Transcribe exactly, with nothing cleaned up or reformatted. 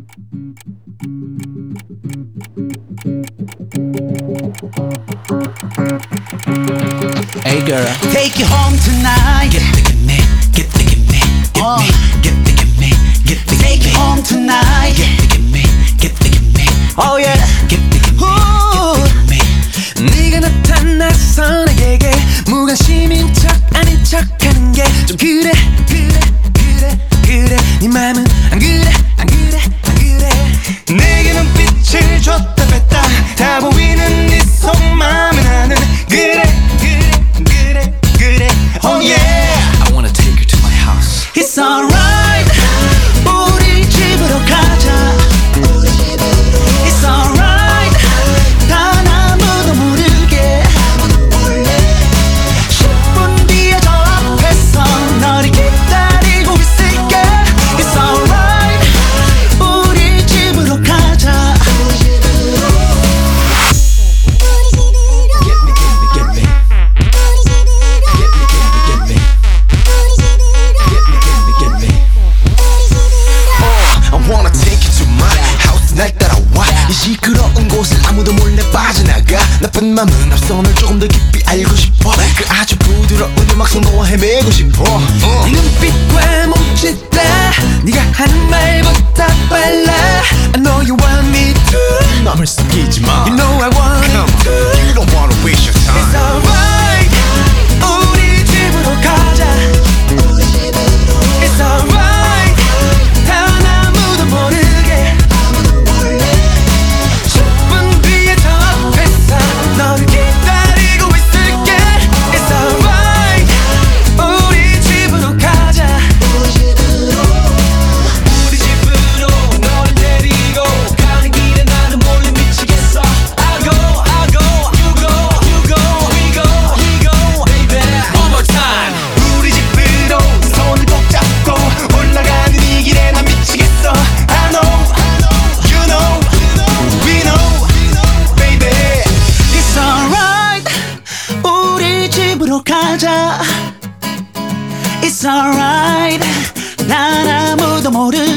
Hey girl, Take you home tonight. get the get me, get the get me, get 어. me, get the get me, get the get Take me, you home tonight. get the get me, get the get me, Oh yeah. get the get me, Ooh. get the get me. 네가 나타나서 내게 무관심인 척 아닌 척하는 게 좀 그래 그래 그래 그래 네 맘은 안 그래 안 그래 안 그래 내게 눈빛을 줬다 뺐다 다 보이는 네 속마음은 나는 그래 그래 그래 그래 Oh yeah I wanna take her to my house. It's alright. 우리 집으로 가자. It's alright. 단 아무도 모르게. 십 분 뒤에 저 앞에서 너를 기다리고 있을게. It's alright. 우리 집으로 가자. Get me, get me, get me, get me, get me, get me, get me, get me, get me. I wanna take you to my house 날 따라와 이 시끄러운 곳을 아무도 몰래 빠져나가 나쁜 맘은 앞서 널 조금 더 깊이 알고 싶어 그 아주 부드러운 음악속 너와 헤매고 싶어 네 눈빛과 몸짓다 네가 하는 말보다 빨라 I know you want me to 맘을 숨기지 마. You know I want Come it to on, you don't wanna waste your time. It's alright 우리 집으로 가자 It's alright 단 아무도 모르게 십 분 뒤에 저 앞에서 너를 기다리고 있을게 It's alright 우리 집으로 가자 우리 집으로 너를 데리고 가는 길에 나는 몰래 미치겠어 I go I go you go you go we go we go baby One more time 우리 집으로 손을 꼭 잡고 올라가는 이 길에 난 미치겠어 I know you know we know baby It's alright. 우리 집으로 가자. It's alright. 난 아무도 모르게.